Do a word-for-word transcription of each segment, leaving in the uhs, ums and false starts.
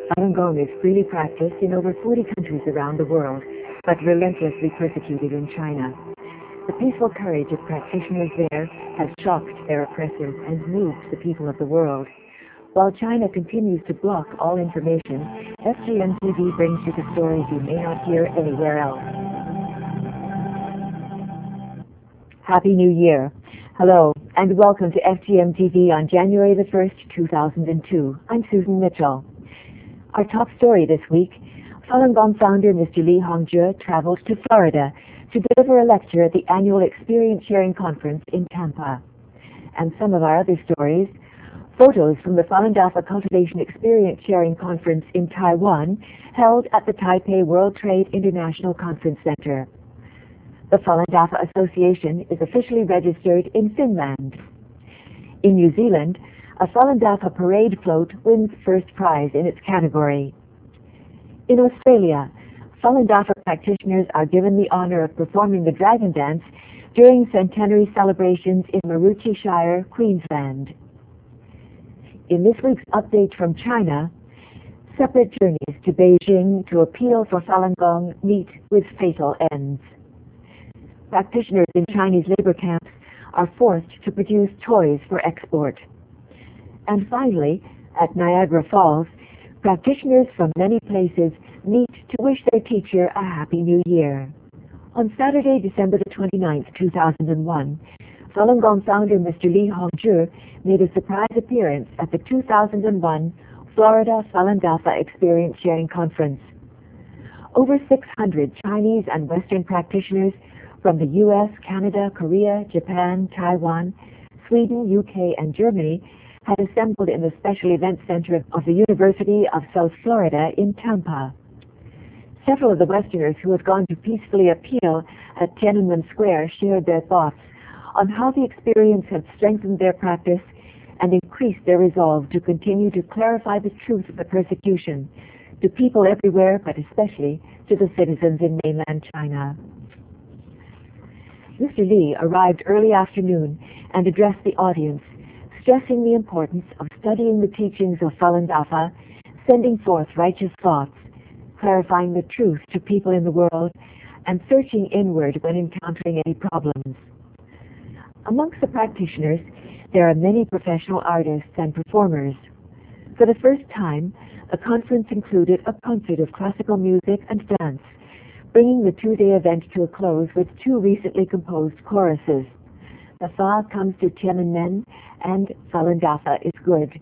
Falun Gong is freely practiced in over forty countries around the world, but relentlessly persecuted in China. The peaceful courage of practitioners there has shocked their oppressors and moved the people of the world. While China continues to block all information, F G M T V brings you the stories you may not hear anywhere else. Happy New Year! Hello, and welcome to F G M T V on January the first, two thousand two. I'm Susan Mitchell. Our top story this week, Falun Gong founder Mister Li Hongzhi traveled to Florida to deliver a lecture at the annual Experience Sharing Conference in Tampa. And some of our other stories, photos from the Falun Dafa Cultivation Experience Sharing Conference in Taiwan, held at the Taipei World Trade International Conference Center. The Falun Dafa Association is officially registered in Finland. In New Zealand, a Falun Dafa parade float wins first prize in its category. In Australia, Falun Dafa practitioners are given the honor of performing the Dragon Dance during centenary celebrations in Maroochy Shire, Queensland. In this week's update from China, separate journeys to Beijing to appeal for Falun Gong meet with fatal ends. Practitioners in Chinese labor camps are forced to produce toys for export. And finally, at Niagara Falls, practitioners from many places meet to wish their teacher a Happy New Year. On Saturday, December the twenty-ninth, two thousand one, Falun Gong founder Mister Li Hongzhi made a surprise appearance at the two thousand one Florida Falun Dafa Experience Sharing Conference. Over six hundred Chinese and Western practitioners from the U S, Canada, Korea, Japan, Taiwan, Sweden, U K, and Germany had assembled in the Special Events Center of the University of South Florida in Tampa. Several of the Westerners who had gone to peacefully appeal at Tiananmen Square shared their thoughts on how the experience had strengthened their practice and increased their resolve to continue to clarify the truth of the persecution to people everywhere, but especially to the citizens in mainland China. Mister Li arrived early afternoon and addressed the audience, stressing the importance of studying the teachings of Falun Dafa, sending forth righteous thoughts, clarifying the truth to people in the world, and searching inward when encountering any problems. Amongst the practitioners, there are many professional artists and performers. For the first time, the conference included a concert of classical music and dance, bringing the two-day event to a close with two recently composed choruses. The Fa comes to Tiananmen and Falun Dafa is good.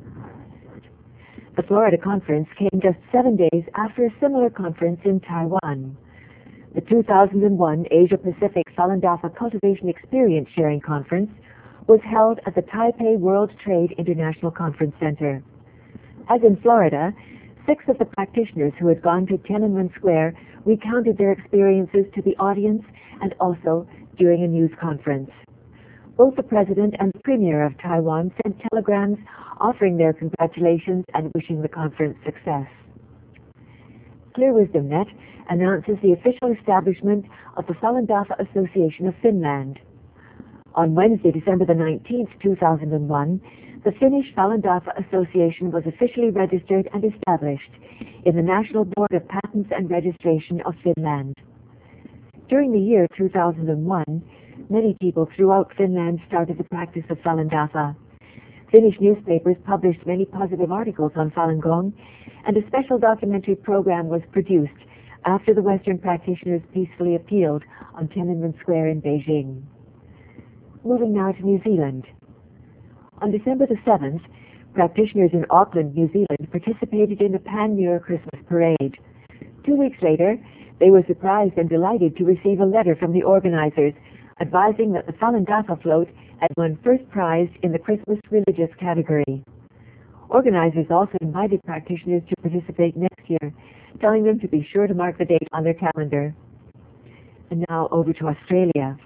The Florida conference came just seven days after a similar conference in Taiwan. The two thousand one Asia Pacific Falun Dafa Cultivation Experience Sharing Conference was held at the Taipei World Trade International Conference Center. As in Florida, six of the practitioners who had gone to Tiananmen Square recounted their experiences to the audience and also during a news conference. Both the President and the Premier of Taiwan sent telegrams offering their congratulations and wishing the conference success. Clear Wisdom Net announces the official establishment of the Falun Dafa Association of Finland. On Wednesday, December the nineteenth, two thousand one, the Finnish Falun Dafa Association was officially registered and established in the National Board of Patents and Registration of Finland. During the year two thousand one, many people throughout Finland started the practice of Falun Dafa. Finnish newspapers published many positive articles on Falun Gong, and a special documentary program was produced after the Western practitioners peacefully appealed on Tiananmen Square in Beijing. Moving now to New Zealand. On December the seventh, practitioners in Auckland, New Zealand participated in a Pan-Muir Christmas parade. Two weeks later, they were surprised and delighted to receive a letter from the organizers advising that the Falun Dafa float had won first prize in the Christmas religious category. Organizers also invited practitioners to participate next year, telling them to be sure to mark the date on their calendar. And now over to Australia.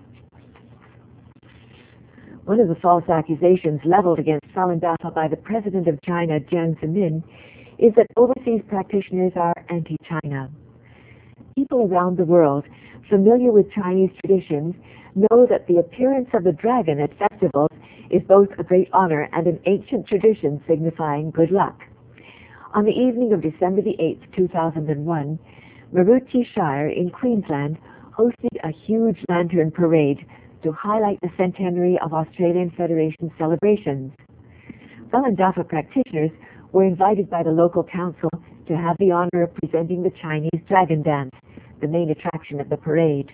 One of the false accusations leveled against Falun Dafa by the President of China, Jiang Zemin, is that overseas practitioners are anti-China. People around the world familiar with Chinese traditions know that the appearance of the dragon at festivals is both a great honor and an ancient tradition signifying good luck. On the evening of December the eighth, two thousand one, Maroochy Shire in Queensland hosted a huge lantern parade to highlight the centenary of Australian Federation celebrations. Falun Dafa practitioners were invited by the local council to have the honor of presenting the Chinese Dragon Dance, the main attraction of the parade.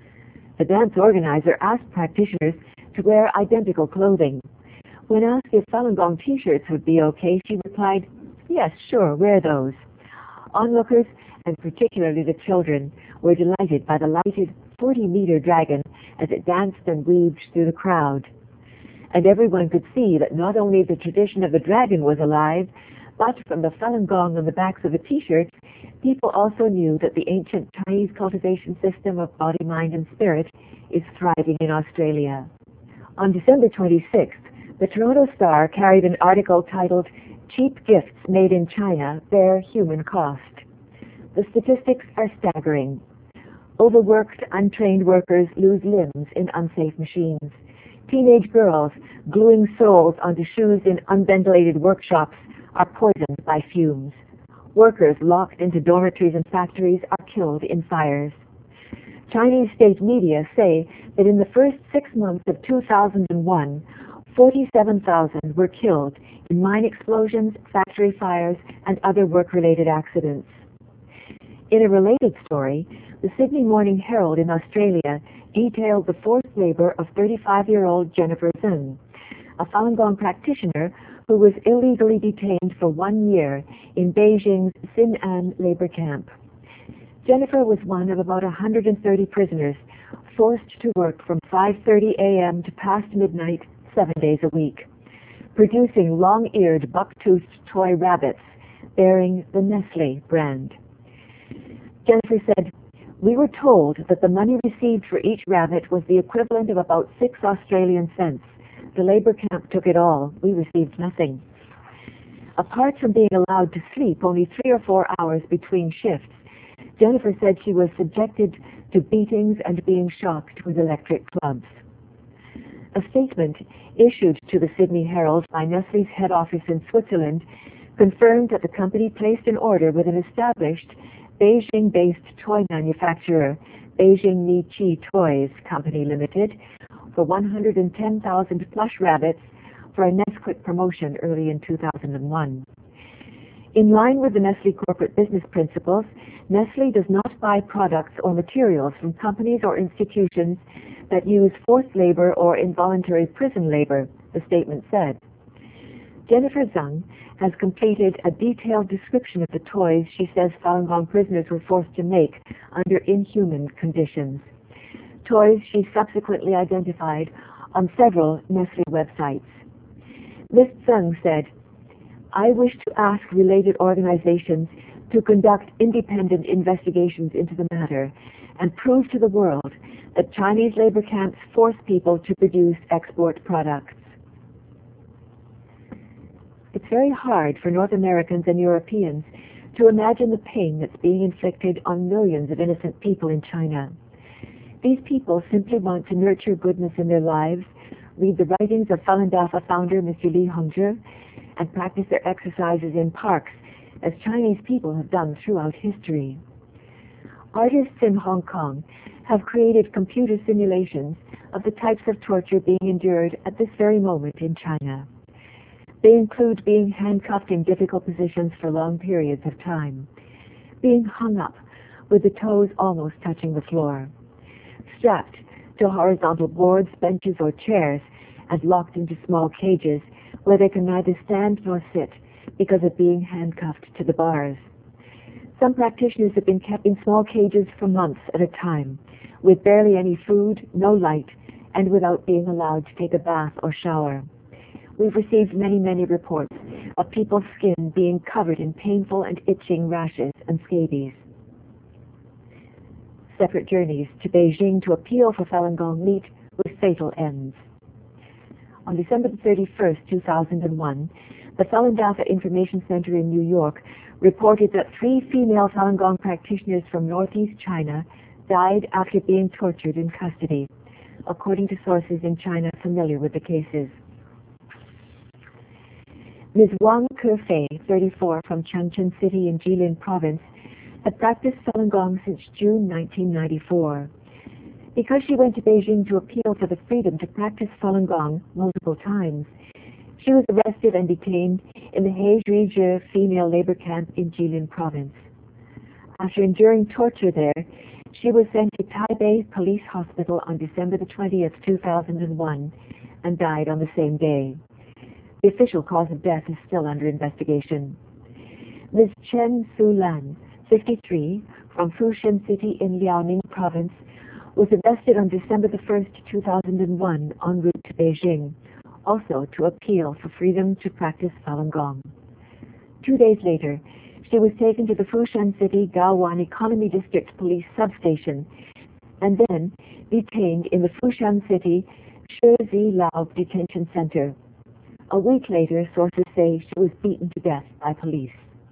The dance organizer asked practitioners to wear identical clothing. When asked if Falun Gong t-shirts would be okay, she replied, "Yes, sure, wear those." Onlookers, and particularly the children, were delighted by the lighted forty-meter dragon as it danced and weaved through the crowd. And everyone could see that not only the tradition of the dragon was alive, but from the Falun Gong on the backs of the t-shirts, people also knew that the ancient Chinese cultivation system of body, mind, and spirit is thriving in Australia. On December twenty-sixth, the Toronto Star carried an article titled, "Cheap Gifts Made in China Bear Human Cost." The statistics are staggering. Overworked, untrained workers lose limbs in unsafe machines. Teenage girls gluing soles onto shoes in unventilated workshops are poisoned by fumes. Workers locked into dormitories and factories are killed in fires. Chinese state media say that in the first six months of two thousand one, forty-seven thousand were killed in mine explosions, factory fires, and other work-related accidents. In a related story, the Sydney Morning Herald in Australia detailed the forced labor of thirty-five-year-old Jennifer Zeng, a Falun Gong practitioner who was illegally detained for one year in Beijing's Xin'an labor camp. Jennifer was one of about one hundred thirty prisoners forced to work from five thirty a m to past midnight, seven days a week, producing long-eared, buck-toothed toy rabbits bearing the Nestle brand. Jennifer said, "We were told that the money received for each rabbit was the equivalent of about six Australian cents. The labor camp took it all. We received nothing." Apart from being allowed to sleep only three or four hours between shifts, Jennifer said she was subjected to beatings and being shocked with electric clubs. A statement issued to the Sydney Herald by Nestle's head office in Switzerland confirmed that the company placed an order with an established Beijing-based toy manufacturer, Beijing Ni Chi Toys Company Limited, for one hundred ten thousand plush rabbits for a Nesquik promotion early in two thousand one. In line with the Nestle corporate business principles, Nestle does not buy products or materials from companies or institutions that use forced labor or involuntary prison labor, the statement said. Jennifer Zeng has completed a detailed description of the toys she says Falun Gong prisoners were forced to make under inhuman conditions. Toys she subsequently identified on several Nestle websites. Miz Zeng said, "I wish to ask related organizations to conduct independent investigations into the matter and prove to the world that Chinese labor camps force people to produce export products." It's very hard for North Americans and Europeans to imagine the pain that's being inflicted on millions of innocent people in China. These people simply want to nurture goodness in their lives, read the writings of Falun Dafa founder Mister Li Hongzhi, and practice their exercises in parks, as Chinese people have done throughout history. Artists in Hong Kong have created computer simulations of the types of torture being endured at this very moment in China. They include being handcuffed in difficult positions for long periods of time, being hung up with the toes almost touching the floor, strapped to horizontal boards, benches, or chairs, and locked into small cages where they can neither stand nor sit because of being handcuffed to the bars. Some practitioners have been kept in small cages for months at a time, with barely any food, no light, and without being allowed to take a bath or shower. We've received many, many reports of people's skin being covered in painful and itching rashes and scabies. Separate journeys to Beijing to appeal for Falun Gong meet with fatal ends. On December thirty-first, two thousand one, the Falun Dafa Information Center in New York reported that three female Falun Gong practitioners from northeast China died after being tortured in custody, according to sources in China familiar with the cases. Miz Wang Kefei, thirty-four, from Changchun City in Jilin Province, had practiced Falun Gong since June nineteen ninety-four. Because she went to Beijing to appeal for the freedom to practice Falun Gong multiple times, she was arrested and detained in the Heizhizhe female labor camp in Jilin Province. After enduring torture there, she was sent to Taipei Police Hospital on December the twentieth, two thousand one, and died on the same day. The official cause of death is still under investigation. Miz Chen Su-lan, fifty-three, from Fushan City in Liaoning Province, was arrested on December the first, two thousand one, en route to Beijing, also to appeal for freedom to practice Falun Gong. Two days later, she was taken to the Fushan City Gaowan Economy District Police Substation and then detained in the Fushan City Shezi Lao Detention Center. A week later, sources say she was beaten to death by police.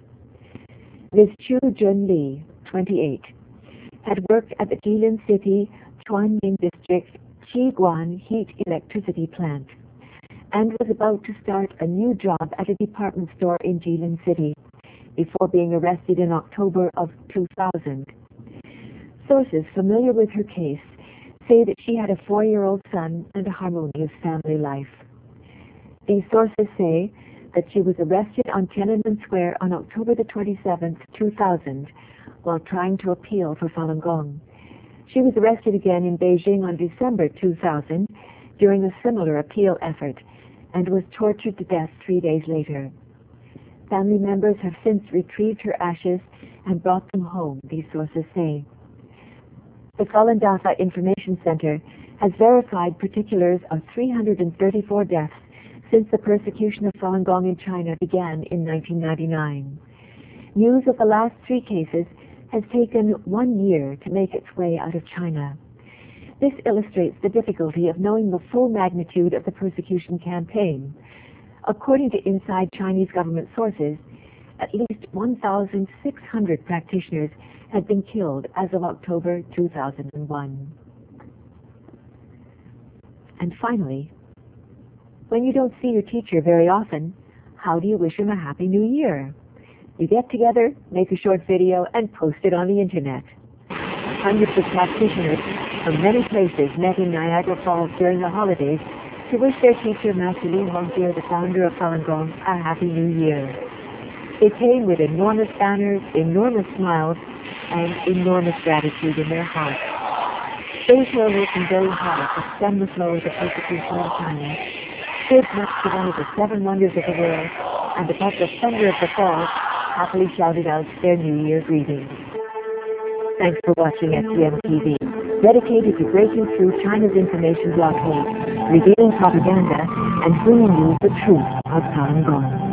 Miz Chu Junli, twenty-eight, had worked at the Jilin City Chuanying District Qiguan Heat Electricity Plant and was about to start a new job at a department store in Jilin City before being arrested in October of two thousand. Sources familiar with her case say that she had a four-year-old son and a harmonious family life. These sources say that she was arrested on Tiananmen Square on October the twenty-seventh, two thousand, while trying to appeal for Falun Gong. She was arrested again in Beijing on December two thousand during a similar appeal effort and was tortured to death three days later. Family members have since retrieved her ashes and brought them home, these sources say. The Falun Dafa Information Center has verified particulars of three hundred thirty-four deaths since the persecution of Falun Gong in China began in nineteen ninety-nine. News of the last three cases has taken one year to make its way out of China. This illustrates the difficulty of knowing the full magnitude of the persecution campaign. According to inside Chinese government sources, at least one thousand six hundred practitioners had been killed as of October two thousand one. And finally, when you don't see your teacher very often, how do you wish him a Happy New Year? You get together, make a short video, and post it on the internet. Hundreds of practitioners from many places met in Niagara Falls during the holidays to wish their teacher, Master Li Hongzhi, the founder of Falun Gong, a Happy New Year. They came with enormous banners, enormous smiles, and enormous gratitude in their hearts. Those who are working very hard to stem the flow of the persecution in China stood next to one of the seven wonders of the world, and above the thunder of the falls, happily shouted out their New Year greetings. Thanks for watching F T M T V, dedicated to breaking through China's information blockade, revealing propaganda, and bringing you the truth of Falun Gong.